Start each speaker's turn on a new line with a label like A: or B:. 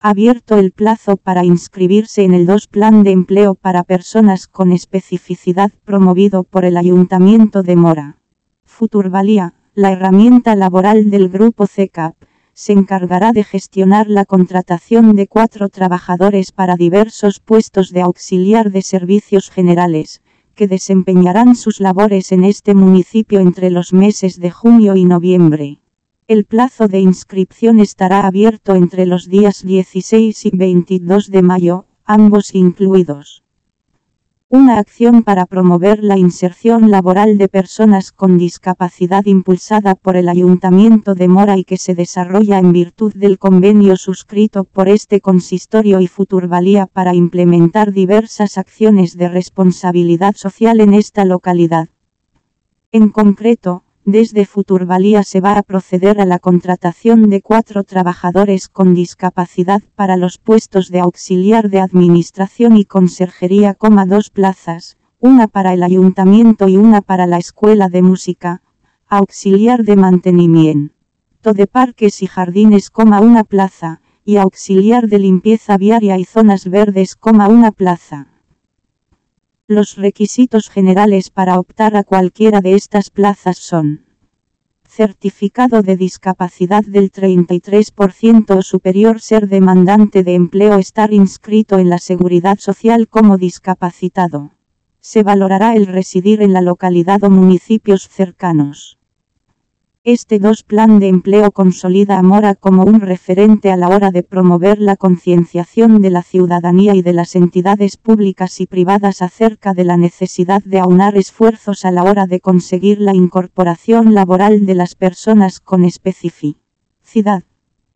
A: Abierto el plazo para inscribirse en el 2 Plan de Empleo para Personas con Especificidad promovido por el Ayuntamiento de Mora. Futurvalía, la herramienta laboral del Grupo CECAP, se encargará de gestionar la contratación de 4 trabajadores para diversos puestos de auxiliar de servicios generales, que desempeñarán sus labores en este municipio entre los meses de junio y noviembre. El plazo de inscripción estará abierto entre los días 16 y 22 de mayo, ambos incluidos. Una acción para promover la inserción laboral de personas con discapacidad impulsada por el Ayuntamiento de Mora y que se desarrolla en virtud del convenio suscrito por este consistorio y Futurvalía para implementar diversas acciones de responsabilidad social en esta localidad. En concreto, desde Futurvalía se va a proceder a la contratación de 4 trabajadores con discapacidad para los puestos de auxiliar de administración y conserjería, 2 plazas, una para el ayuntamiento y una para la escuela de música, auxiliar de mantenimiento de parques y jardines, una plaza, y auxiliar de limpieza viaria y zonas verdes, una plaza. Los requisitos generales para optar a cualquiera de estas plazas son: certificado de discapacidad del 33% o superior, ser demandante de empleo, estar inscrito en la Seguridad Social como discapacitado. Se valorará el residir en la localidad o municipios cercanos. Este 2 Plan de Empleo consolida a Mora como un referente a la hora de promover la concienciación de la ciudadanía y de las entidades públicas y privadas acerca de la necesidad de aunar esfuerzos a la hora de conseguir la incorporación laboral de las personas con especificidad.